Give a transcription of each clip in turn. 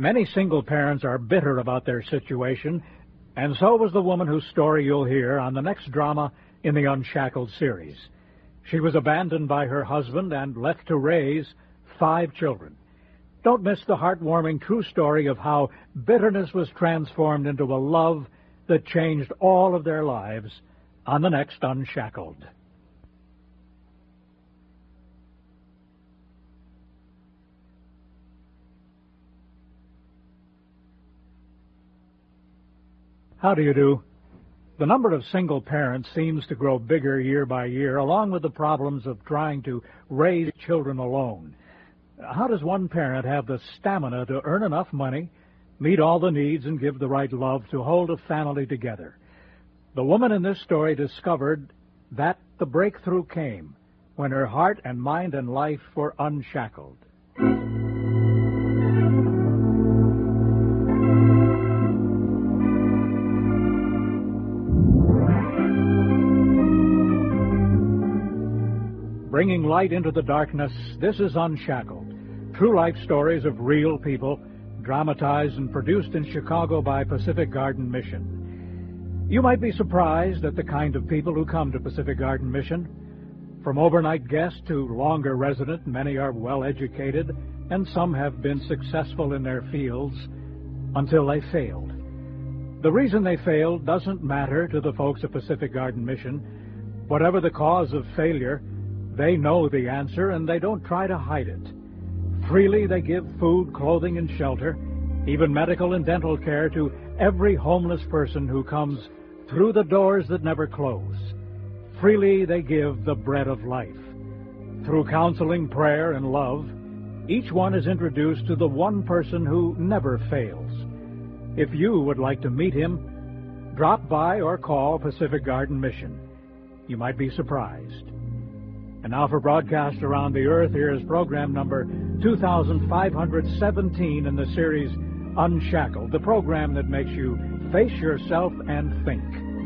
Many single parents are bitter about their situation, and so was the woman whose story you'll hear on the next drama in the Unshackled series. She was abandoned by her husband and left to raise 5 children. Don't miss the heartwarming true story of how bitterness was transformed into a love that changed all of their lives on the next Unshackled. How do you do? The number of single parents seems to grow bigger year by year, along with the problems of trying to raise children alone. How does one parent have the stamina to earn enough money, meet all the needs, and give the right love to hold a family together? The woman in this story discovered that the breakthrough came when her heart and mind and life were unshackled. Bringing light into the darkness, this is Unshackled. True life stories of real people, dramatized and produced in Chicago by Pacific Garden Mission. You might be surprised at the kind of people who come to Pacific Garden Mission. From overnight guests to longer resident, many are well educated, and some have been successful in their fields until they failed. The reason they failed doesn't matter to the folks at Pacific Garden Mission. Whatever the cause of failure, they know the answer, and they don't try to hide it. Freely they give food, clothing, and shelter, even medical and dental care to every homeless person who comes through the doors that never close. Freely they give the bread of life. Through counseling, prayer, and love, each one is introduced to the one person who never fails. If you would like to meet him, drop by or call Pacific Garden Mission. You might be surprised. And now for broadcast around the earth, here is program number 2517 in the series Unshackled, the program that makes you face yourself and think.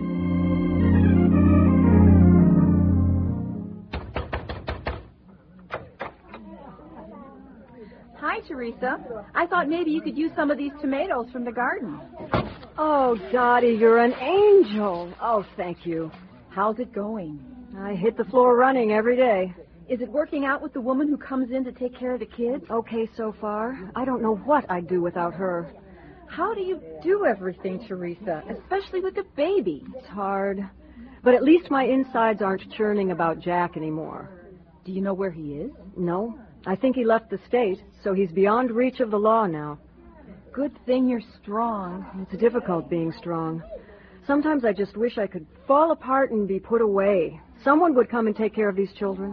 Hi, Teresa. I thought maybe you could use some of these tomatoes from the garden. Oh, Dottie, you're an angel. Oh, thank you. How's it going? I hit the floor running every day. Is it working out with the woman who comes in to take care of the kids? Okay so far. I don't know what I'd do without her. How do you do everything, Teresa, especially with the baby? It's hard. But at least my insides aren't churning about Jack anymore. Do you know where he is? No. I think he left the state, so he's beyond reach of the law now. Good thing you're strong. It's difficult being strong. Sometimes I just wish I could fall apart and be put away. Someone would come and take care of these children.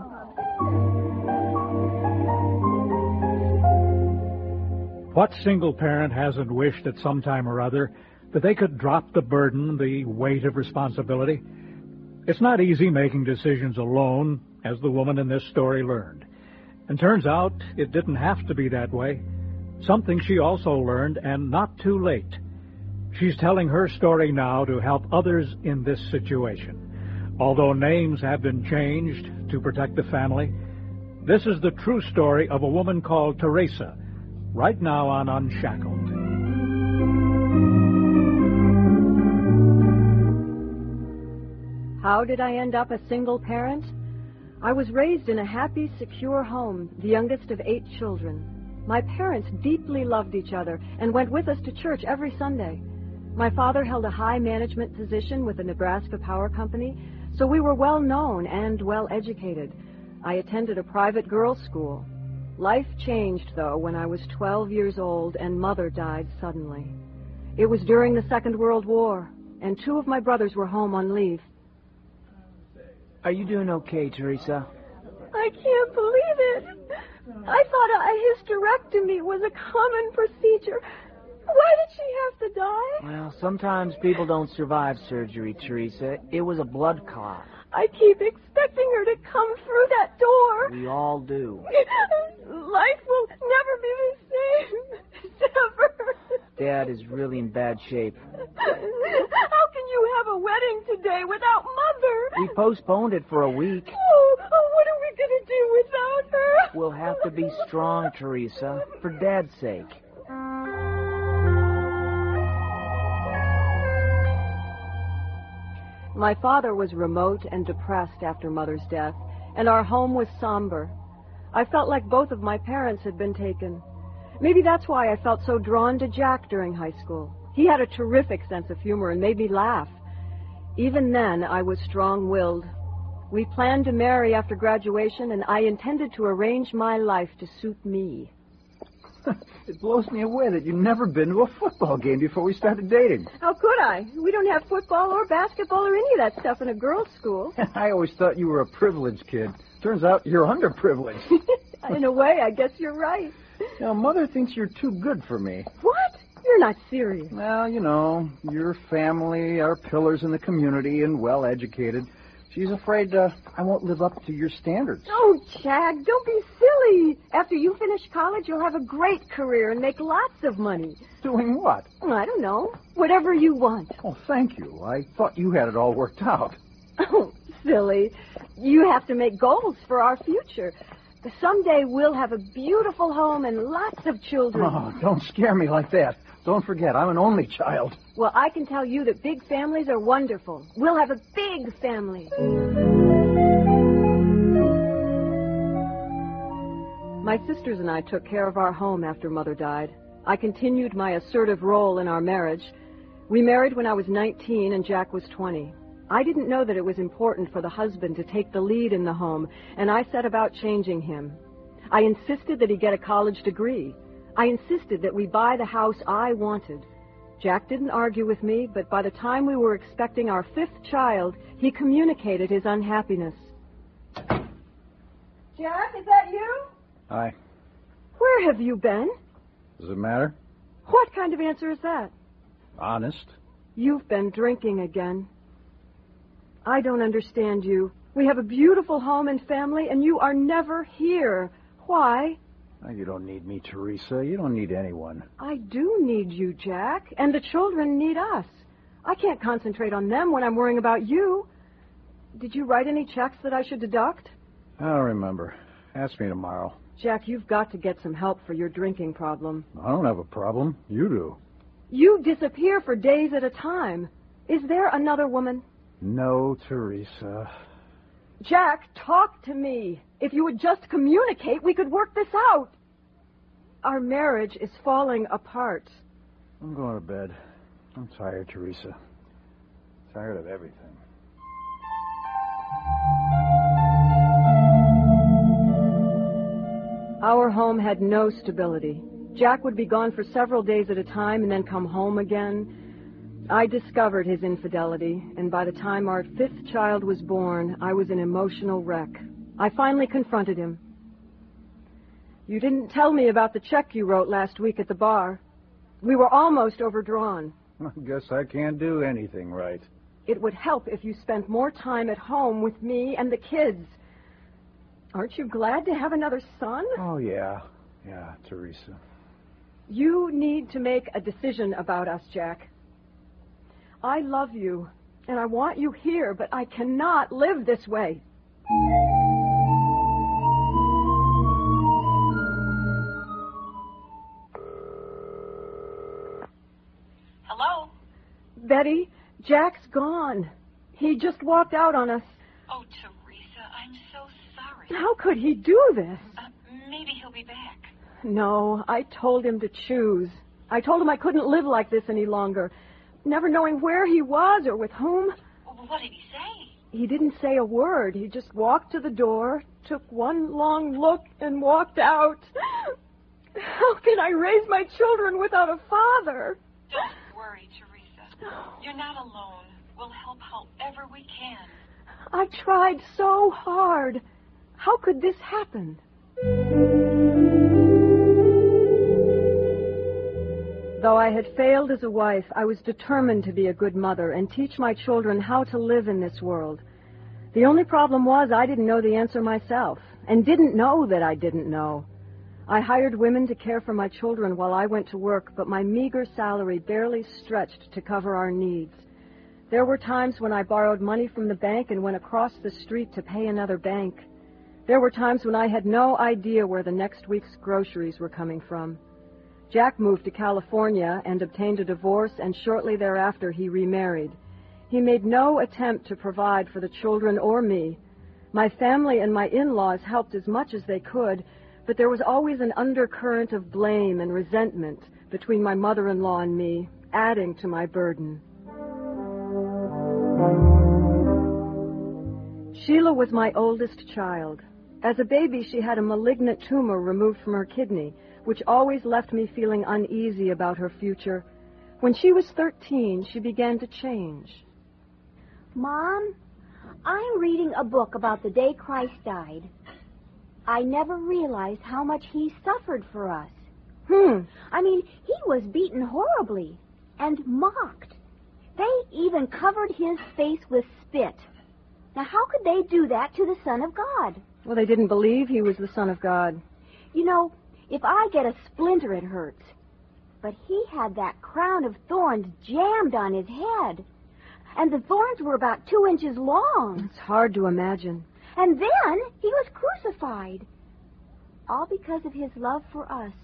What single parent hasn't wished at some time or other that they could drop the burden, the weight of responsibility? It's not easy making decisions alone, as the woman in this story learned. And turns out it didn't have to be that way. Something she also learned, and not too late. She's telling her story now to help others in this situation. Although names have been changed to protect the family, this is the true story of a woman called Teresa, right now on Unshackled. How did I end up a single parent? I was raised in a happy, secure home, the youngest of 8 children. My parents deeply loved each other and went with us to church every Sunday. My father held a high management position with the Nebraska Power Company, so we were well known and well educated. I attended a private girls' school. Life changed, though, when I was 12 years old and Mother died suddenly. It was during the Second World War, and 2 of my brothers were home on leave. Are you doing okay, Teresa? I can't believe it. I thought a hysterectomy was a common procedure. Why did she have to die? Well, sometimes people don't survive surgery, Teresa. It was a blood clot. I keep expecting her to come through that door. We all do. Life will never be the same. Never. Dad is really in bad shape. How can you have a wedding today without Mother? We postponed it for a week. Oh, what are we going to do without her? We'll have to be strong, Teresa, for Dad's sake. My father was remote and depressed after Mother's death, and our home was somber. I felt like both of my parents had been taken. Maybe that's why I felt so drawn to Jack during high school. He had a terrific sense of humor and made me laugh. Even then, I was strong-willed. We planned to marry after graduation, and I intended to arrange my life to suit me. It blows me away that you've never been to a football game before we started dating. How could I? We don't have football or basketball or any of that stuff in a girls' school. I always thought you were a privileged kid. Turns out you're underprivileged. In a way, I guess you're right. Now, Mother thinks you're too good for me. What? You're not serious. Well, you know, your family are pillars in the community and well-educated. She's afraid I won't live up to your standards. Oh, Jack, don't be silly. After you finish college, you'll have a great career and make lots of money. Doing what? I don't know. Whatever you want. Oh, thank you. I thought you had it all worked out. Oh, silly. You have to make goals for our future. Someday we'll have a beautiful home and lots of children. Oh, don't scare me like that. Don't forget, I'm an only child. Well, I can tell you that big families are wonderful. We'll have a big family. My sisters and I took care of our home after Mother died. I continued my assertive role in our marriage. We married when I was 19 and Jack was 20. I didn't know that it was important for the husband to take the lead in the home, and I set about changing him. I insisted that he get a college degree. I insisted that we buy the house I wanted. Jack didn't argue with me, but by the time we were expecting our 5th child, he communicated his unhappiness. Jack, is that you? Hi. Where have you been? Does it matter? What kind of answer is that? Honest. You've been drinking again. I don't understand you. We have a beautiful home and family, and you are never here. Why? Oh, you don't need me, Teresa. You don't need anyone. I do need you, Jack, and the children need us. I can't concentrate on them when I'm worrying about you. Did you write any checks that I should deduct? I don't remember. Ask me tomorrow. Jack, you've got to get some help for your drinking problem. I don't have a problem. You do. You disappear for days at a time. Is there another woman? No, Teresa. Jack, talk to me. If you would just communicate, we could work this out. Our marriage is falling apart. I'm going to bed. I'm tired, Teresa. Tired of everything. Our home had no stability. Jack would be gone for several days at a time and then come home again. I discovered his infidelity, and by the time our 5th child was born, I was an emotional wreck. I finally confronted him. You didn't tell me about the check you wrote last week at the bar. We were almost overdrawn. I guess I can't do anything right. It would help if you spent more time at home with me and the kids. Aren't you glad to have another son? Oh, yeah. Yeah, Teresa. You need to make a decision about us, Jack. I love you, and I want you here, but I cannot live this way. Hello? Betty, Jack's gone. He just walked out on us. Oh, Teresa, I'm so sorry. How could he do this? Maybe he'll be back. No, I told him to choose. I told him I couldn't live like this any longer, never knowing where he was or with whom. What did he say? He didn't say a word. He just walked to the door, took one long look, and walked out. How can I raise my children without a father? Don't worry, Teresa. You're not alone. We'll help however we can. I tried so hard. How could this happen? Though I had failed as a wife, I was determined to be a good mother and teach my children how to live in this world. The only problem was I didn't know the answer myself, and didn't know that I didn't know. I hired women to care for my children while I went to work, but my meager salary barely stretched to cover our needs. There were times when I borrowed money from the bank and went across the street to pay another bank. There were times when I had no idea where the next week's groceries were coming from. Jack moved to California and obtained a divorce, and shortly thereafter he remarried. He made no attempt to provide for the children or me. My family and my in-laws helped as much as they could, but there was always an undercurrent of blame and resentment between my mother-in-law and me, adding to my burden. Sheila was my oldest child. As a baby, she had a malignant tumor removed from her kidney, which always left me feeling uneasy about her future. When she was 13, she began to change. Mom, I'm reading a book about the day Christ died. I never realized how much he suffered for us. I mean, he was beaten horribly and mocked. They even covered his face with spit. Now, how could they do that to the Son of God? Well, they didn't believe he was the Son of God. You know, if I get a splinter, it hurts. But he had that crown of thorns jammed on his head. And the thorns were about 2 inches long. It's hard to imagine. And then he was crucified. All because of his love for us.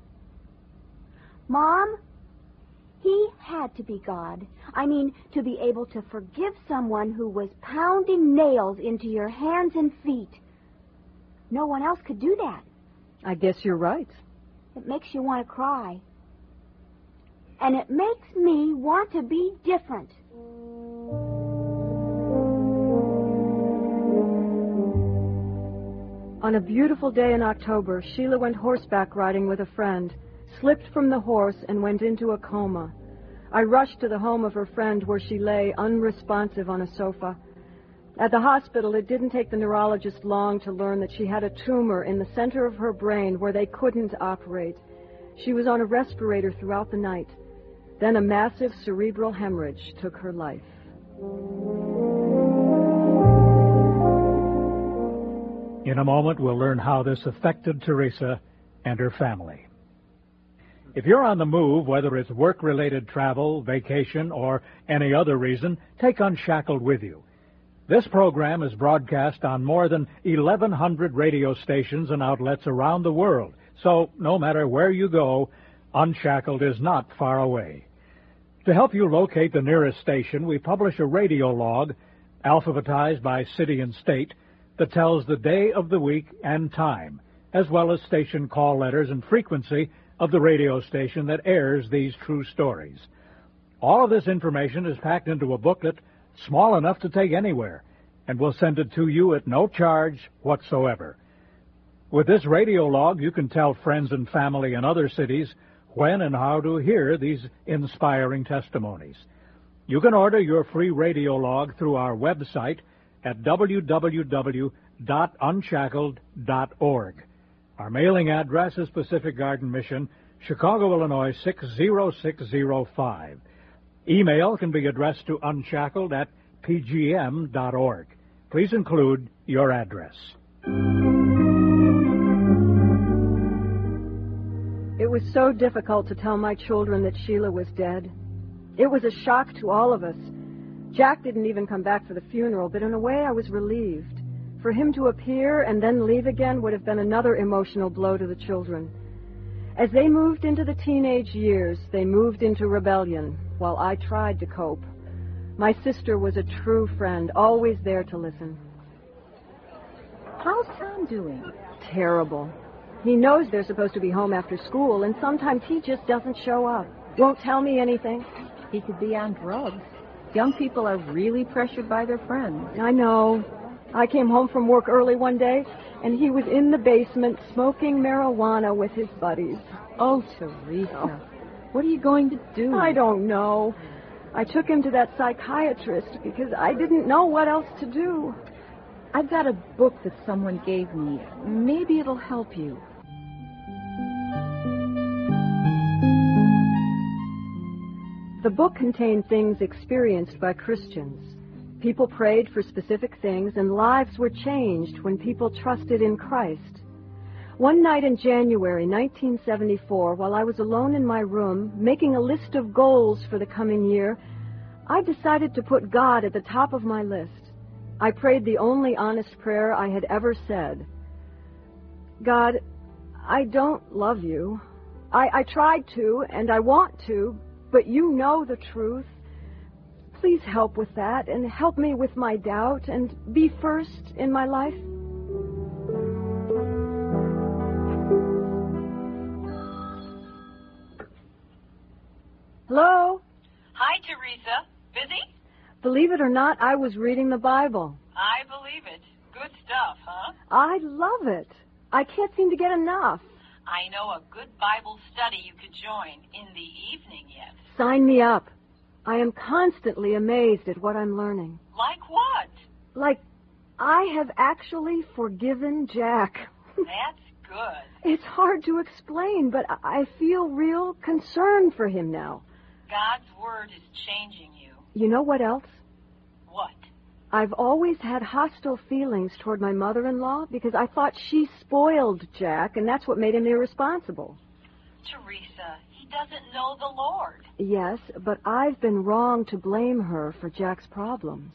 Mom, he had to be God. I mean, to be able to forgive someone who was pounding nails into your hands and feet. No one else could do that. I guess you're right. It makes you want to cry. And it makes me want to be different. On a beautiful day in October, Sheila went horseback riding with a friend, slipped from the horse, and went into a coma. I rushed to the home of her friend where she lay unresponsive on a sofa. At the hospital, it didn't take the neurologist long to learn that she had a tumor in the center of her brain where they couldn't operate. She was on a respirator throughout the night. Then a massive cerebral hemorrhage took her life. In a moment, we'll learn how this affected Teresa and her family. If you're on the move, whether it's work-related travel, vacation, or any other reason, take Unshackled with you. This program is broadcast on more than 1,100 radio stations and outlets around the world, so no matter where you go, Unshackled is not far away. To help you locate the nearest station, we publish a radio log, alphabetized by city and state, that tells the day of the week and time, as well as station call letters and frequency of the radio station that airs these true stories. All of this information is packed into a booklet small enough to take anywhere, and we'll send it to you at no charge whatsoever. With this radio log, you can tell friends and family in other cities when and how to hear these inspiring testimonies. You can order your free radio log through our website at www.unshackled.org. Our mailing address is Pacific Garden Mission, Chicago, Illinois 60605. Email can be addressed to unshackled@pgm.org. Please include your address. It was so difficult to tell my children that Sheila was dead. It was a shock to all of us. Jack didn't even come back for the funeral, but in a way I was relieved. For him to appear and then leave again would have been another emotional blow to the children. As they moved into the teenage years, they moved into rebellion, while I tried to cope. My sister was a true friend, always there to listen. How's Tom doing? Terrible. He knows they're supposed to be home after school, and sometimes he just doesn't show up. Won't tell me anything. He could be on drugs. Young people are really pressured by their friends. I know. I came home from work early one day, and he was in the basement smoking marijuana with his buddies. Oh, Teresa. What are you going to do? I don't know. I took him to that psychiatrist because I didn't know what else to do. I've got a book that someone gave me. Maybe it'll help you. The book contained things experienced by Christians. People prayed for specific things, and lives were changed when people trusted in Christ. One night in January 1974, while I was alone in my room, making a list of goals for the coming year, I decided to put God at the top of my list. I prayed the only honest prayer I had ever said. God, I don't love you. I tried to, and I want to, but you know the truth. please help with that and help me with my doubt and be first in my life? Hello? Hi, Teresa. Busy? Believe it or not, I was reading the Bible. I believe it. Good stuff, huh? I love it. I can't seem to get enough. I know a good Bible study you could join in the evening yet. Sign me up. I am constantly amazed at what I'm learning. Like what? Like, I have actually forgiven Jack. That's good. It's hard to explain, but I feel real concern for him now. God's word is changing you. You know what else? What? I've always had hostile feelings toward my mother-in-law because I thought she spoiled Jack, and that's what made him irresponsible. Teresa, he doesn't know the Lord. Yes, but I've been wrong to blame her for Jack's problems.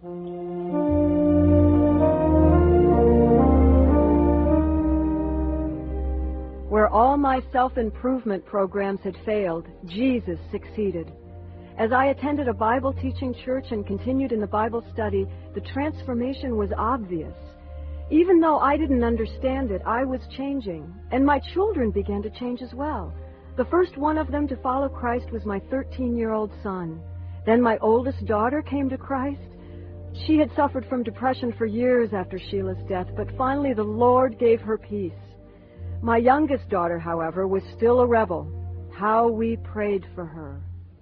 Where all my self-improvement programs had failed, Jesus succeeded. As I attended a Bible-teaching church and continued in the Bible study, the transformation was obvious. Even though I didn't understand it, I was changing, and my children began to change as well. The first one of them to follow Christ was my 13-year-old son. Then my oldest daughter came to Christ. She had suffered from depression for years after Sheila's death, but finally the Lord gave her peace. My youngest daughter, however, was still a rebel. How we prayed for her.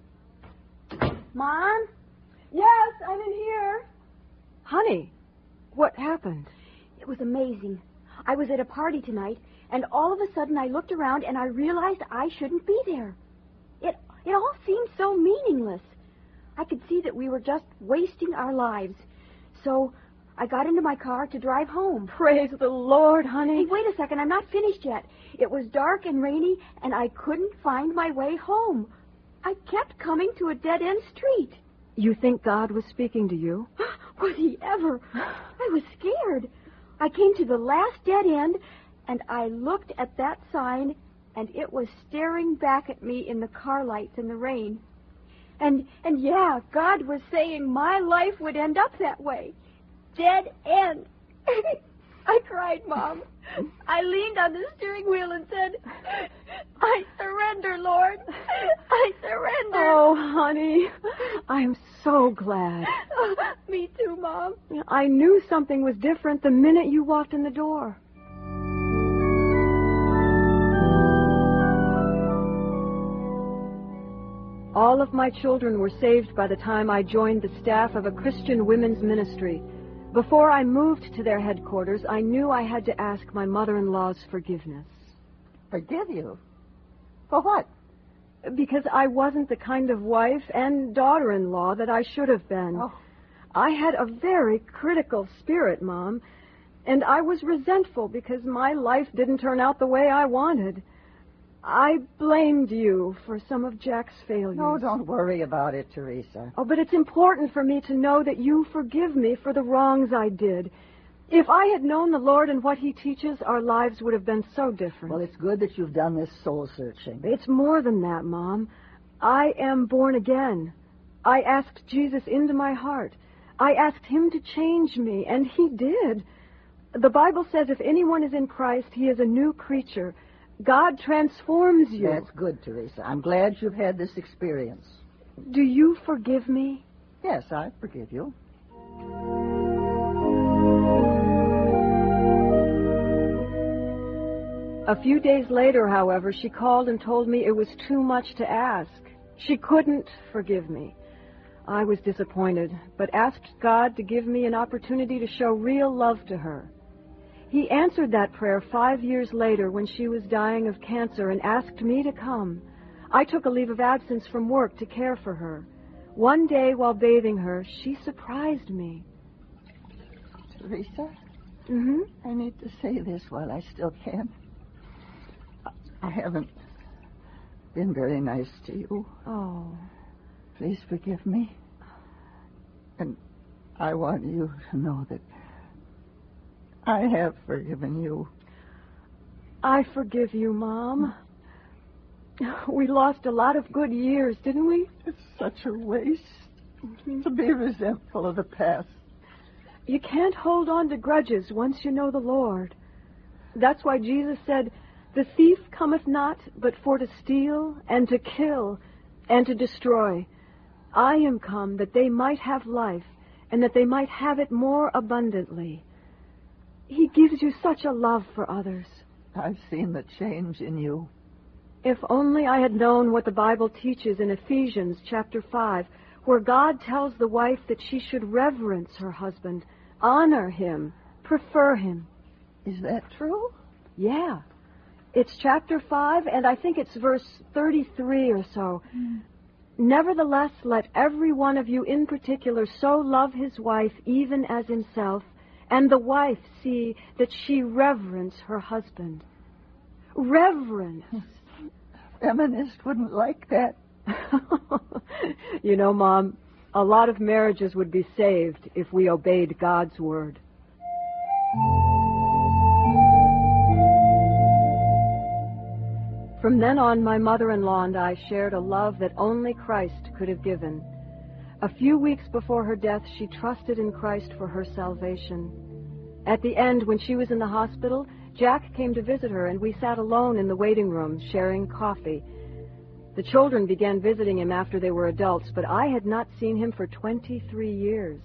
Mom? Yes, I'm in here. Honey, what happened? It was amazing. I was at a party tonight, and all of a sudden I looked around and I realized I shouldn't be there. It all seemed so meaningless. I could see that we were just wasting our lives. So I got into my car to drive home. Praise the Lord, honey. Hey, wait a second. I'm not finished yet. It was dark and rainy, and I couldn't find my way home. I kept coming to a dead-end street. You think God was speaking to you? Was he ever? I was scared. I came to the last dead end, and I looked at that sign, and it was staring back at me in the car lights in the rain. And yeah, God was saying my life would end up that way. Dead end. I cried, Mom. I leaned on the steering wheel and said, I surrender, Lord. I surrender. Oh, honey, I'm so glad. Me too, Mom. I knew something was different the minute you walked in the door. All of my children were saved by the time I joined the staff of a Christian women's ministry. Before I moved to their headquarters, I knew I had to ask my mother-in-law's forgiveness. Forgive you? For what? Because I wasn't the kind of wife and daughter-in-law that I should have been. Oh. I had a very critical spirit, Mom, and I was resentful because my life didn't turn out the way I wanted. I blamed you for some of Jack's failures. No, don't worry about it, Teresa. Oh, but it's important for me to know that you forgive me for the wrongs I did. If I had known the Lord and what He teaches, our lives would have been so different. Well, it's good that you've done this soul searching. It's more than that, Mom. I am born again. I asked Jesus into my heart. I asked Him to change me, and He did. The Bible says if anyone is in Christ, he is a new creature. God transforms you. That's good, Teresa. I'm glad you've had this experience. Do you forgive me? Yes, I forgive you. A few days later, however, she called and told me it was too much to ask. She couldn't forgive me. I was disappointed, but asked God to give me an opportunity to show real love to her. He answered that prayer 5 years later when she was dying of cancer and asked me to come. I took a leave of absence from work to care for her. One day while bathing her, she surprised me. Teresa? Mm-hmm. I need to say this while I still can. I haven't been very nice to you. Oh. Please forgive me. And I want you to know that I have forgiven you. I forgive you, Mom. We lost a lot of good years, didn't we? It's such a waste. to be resentful of the past. You can't hold on to grudges once you know the Lord. That's why Jesus said, "The thief cometh not, but for to steal, and to kill, and to destroy. I am come that they might have life, and that they might have it more abundantly." He gives you such a love for others. I've seen the change in you. If only I had known what the Bible teaches in Ephesians chapter 5, where God tells the wife that she should reverence her husband, honor him, prefer him. Is that true? Yeah. It's chapter 5, and I think it's verse 33 or so. "Nevertheless, let every one of you in particular so love his wife even as himself, and the wife see that she reverence her husband." Reverence. Feminist wouldn't like that. You know, Mom, a lot of marriages would be saved if we obeyed God's word. From then on, my mother-in-law and I shared a love that only Christ could have given. A few weeks before her death, she trusted in Christ for her salvation. At the end, when she was in the hospital, Jack came to visit her, and we sat alone in the waiting room, sharing coffee. The children began visiting him after they were adults, but I had not seen him for 23 years.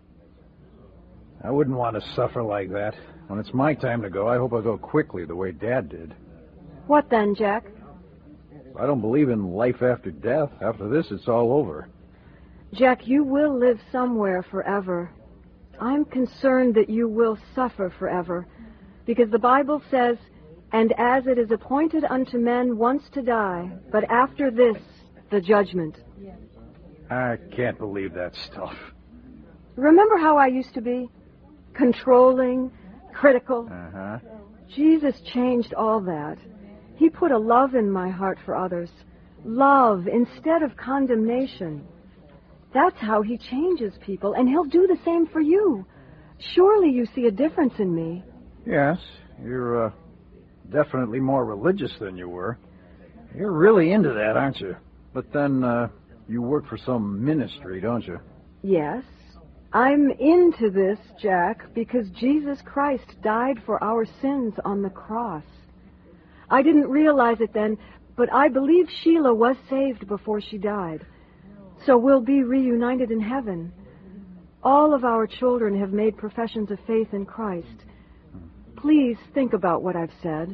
I wouldn't want to suffer like that. When it's my time to go, I hope I go quickly the way Dad did. What then, Jack? I don't believe in life after death. After this, it's all over. Jack, you will live somewhere forever. I'm concerned that you will suffer forever, because the Bible says, "And as it is appointed unto men once to die, but after this, the judgment." I can't believe that stuff. Remember how I used to be? Controlling, critical. Uh-huh. Jesus changed all that. He put a love in my heart for others. Love instead of condemnation. That's how he changes people, and he'll do the same for you. Surely you see a difference in me. Yes, you're definitely more religious than you were. You're really into that, aren't you? But then you work for some ministry, don't you? Yes, I'm into this, Jack, because Jesus Christ died for our sins on the cross. I didn't realize it then, but I believe Sheila was saved before she died. So we'll be reunited in heaven. All of our children have made professions of faith in Christ. Please think about what I've said.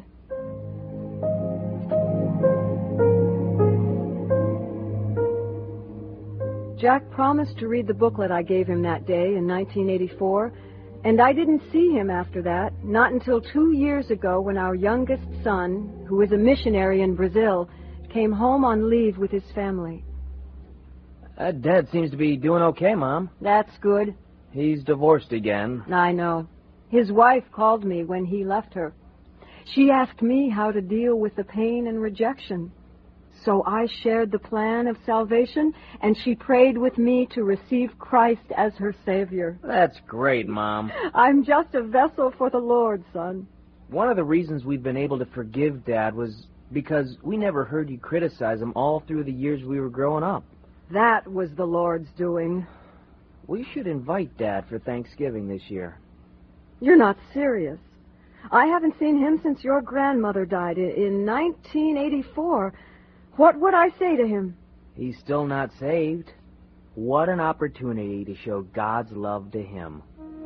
Jack promised to read the booklet I gave him that day in 1984, and I didn't see him after that, not until 2 years ago when our youngest son, who is a missionary in Brazil, came home on leave with his family. Dad seems to be doing okay, Mom. That's good. He's divorced again. I know. His wife called me when he left her. She asked me how to deal with the pain and rejection. So I shared the plan of salvation, and she prayed with me to receive Christ as her Savior. That's great, Mom. I'm just a vessel for the Lord, son. One of the reasons we've been able to forgive Dad was because we never heard you criticize him all through the years we were growing up. That was the Lord's doing. We should invite Dad for Thanksgiving this year. You're not serious. I haven't seen him since your grandmother died in 1984. What would I say to him? He's still not saved. What an opportunity to show God's love to him.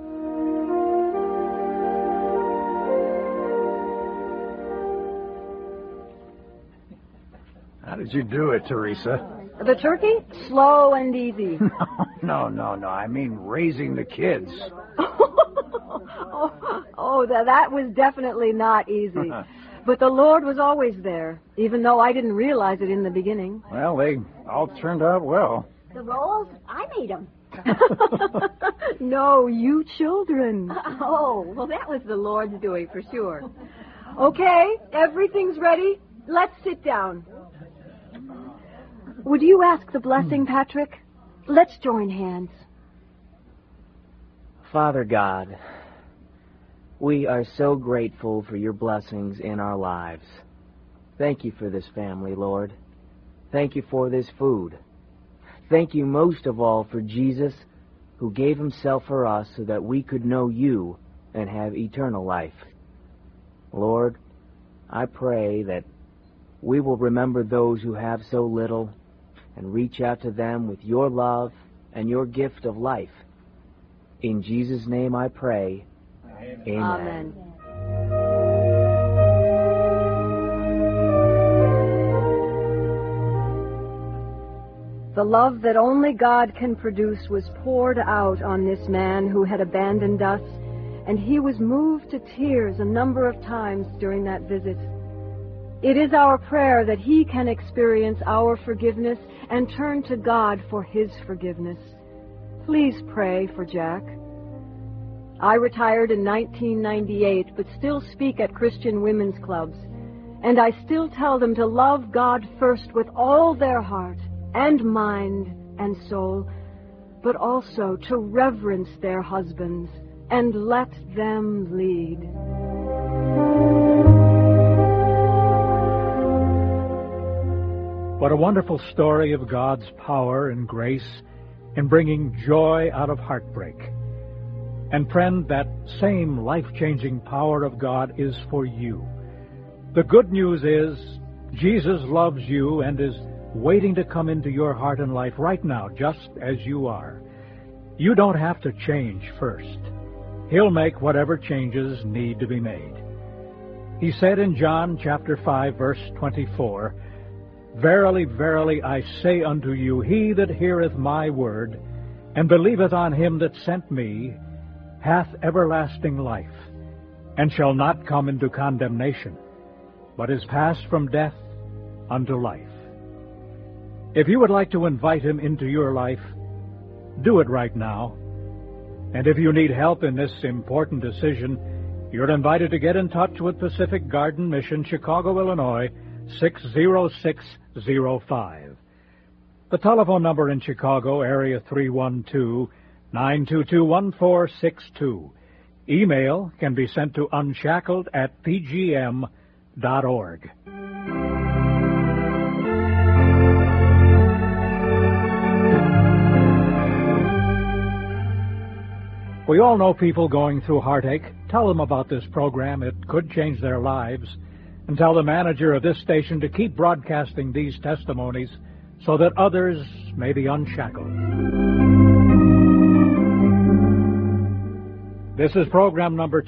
How did you do it, Teresa? The turkey? Slow and easy. No. I mean raising the kids. That was definitely not easy. But the Lord was always there, even though I didn't realize it in the beginning. Well, they all turned out well. The rolls, I made them. No, you children. Oh, well, that was the Lord's doing for sure. Okay, everything's ready. Let's sit down. Would you ask the blessing, Patrick? Let's join hands. Father God, we are so grateful for your blessings in our lives. Thank you for this family, Lord. Thank you for this food. thank you most of all for Jesus, who gave himself for us so that we could know you and have eternal life. Lord, I pray that we will remember those who have so little and reach out to them with your love and your gift of life. In Jesus' name I pray. Amen. Amen. The love that only God can produce was poured out on this man who had abandoned us, and he was moved to tears a number of times during that visit. It is our prayer that he can experience our forgiveness and turn to God for his forgiveness. Please pray for Jack. I retired in 1998, but still speak at Christian women's clubs, and I still tell them to love God first with all their heart and mind and soul, but also to reverence their husbands and let them lead. What a wonderful story of God's power and grace in bringing joy out of heartbreak. And friend, that same life-changing power of God is for you. The good news is Jesus loves you and is waiting to come into your heart and life right now, just as you are. You don't have to change first. He'll make whatever changes need to be made. He said in John chapter 5, verse 24, "Verily, verily, I say unto you, he that heareth my word, and believeth on him that sent me, hath everlasting life, and shall not come into condemnation, but is passed from death unto life." If you would like to invite him into your life, do it right now. And if you need help in this important decision, you're invited to get in touch with Pacific Garden Mission, Chicago, Illinois, 60605. The telephone number in Chicago, area 312-922-1462. Email can be sent to unshackled@pgm.org. We all know people going through heartache. Tell them about this program. It could change their lives. And tell the manager of this station to keep broadcasting these testimonies so that others may be unshackled. This is program number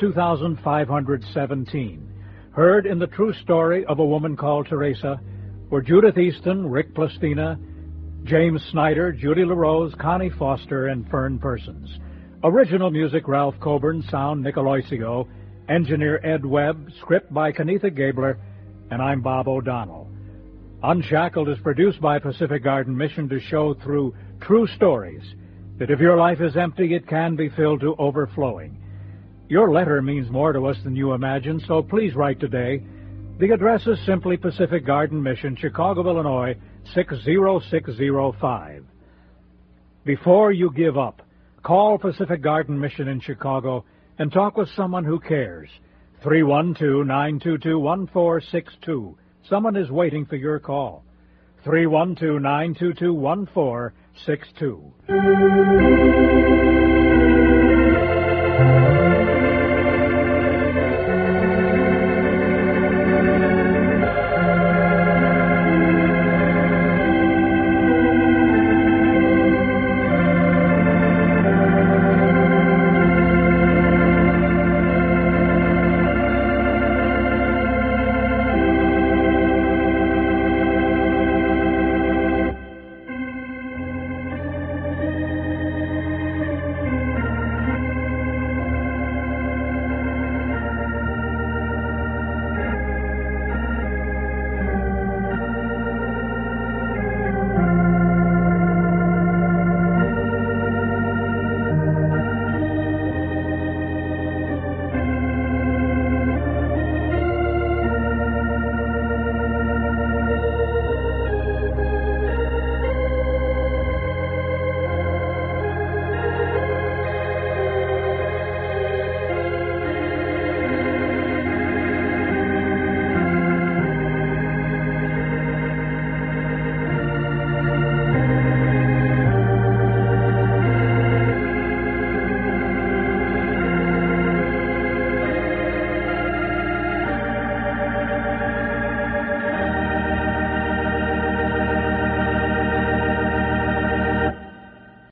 2517, heard in the true story of a woman called Teresa, where Judith Easton, Rick Plastina, James Snyder, Judy LaRose, Connie Foster, and Fern Persons. Original music, Ralph Coburn. Sound, Nick Aloisio. Engineer, Ed Webb. Script by Kenitha Gabler. And I'm Bob O'Donnell. Unshackled is produced by Pacific Garden Mission to show through true stories that if your life is empty, it can be filled to overflowing. Your letter means more to us than you imagine, so please write today. The address is simply Pacific Garden Mission, Chicago, Illinois, 60605. Before you give up, call Pacific Garden Mission in Chicago and talk with someone who cares. 312-922-1462. Someone is waiting for your call. 312-922-1462.